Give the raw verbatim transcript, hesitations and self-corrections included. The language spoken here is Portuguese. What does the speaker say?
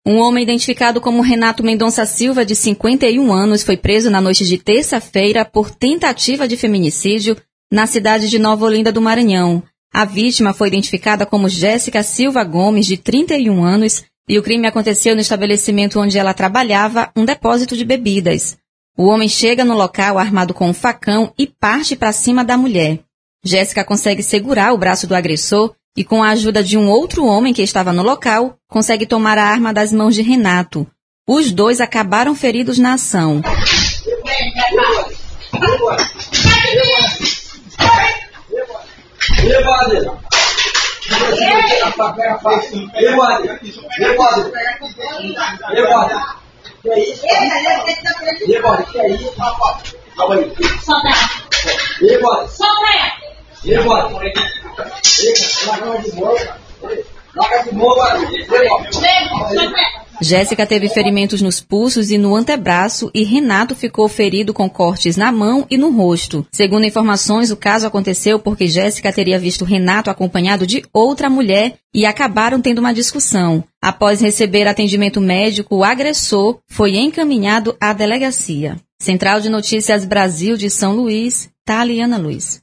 Um homem identificado como Renato Mendonça Silva, de cinquenta e um anos, foi preso na noite de terça-feira por tentativa de feminicídio na cidade de Nova Olinda do Maranhão. A vítima foi identificada como Jéssica Silva Gomes, de trinta e um anos, e o crime aconteceu no estabelecimento onde ela trabalhava, um depósito de bebidas. O homem chega no local armado com um facão e parte para cima da mulher. Jéssica consegue segurar o braço do agressor e, com a ajuda de um outro homem que estava no local, consegue tomar a arma das mãos de Renato. Os dois acabaram feridos na ação. Jéssica teve ferimentos nos pulsos e no antebraço e Renato ficou ferido com cortes na mão e no rosto. Segundo informações, o caso aconteceu porque Jéssica teria visto Renato acompanhado de outra mulher e acabaram tendo uma discussão. Após receber atendimento médico, o agressor foi encaminhado à delegacia. Central de Notícias Brasil de São Luís, Taliana Luiz.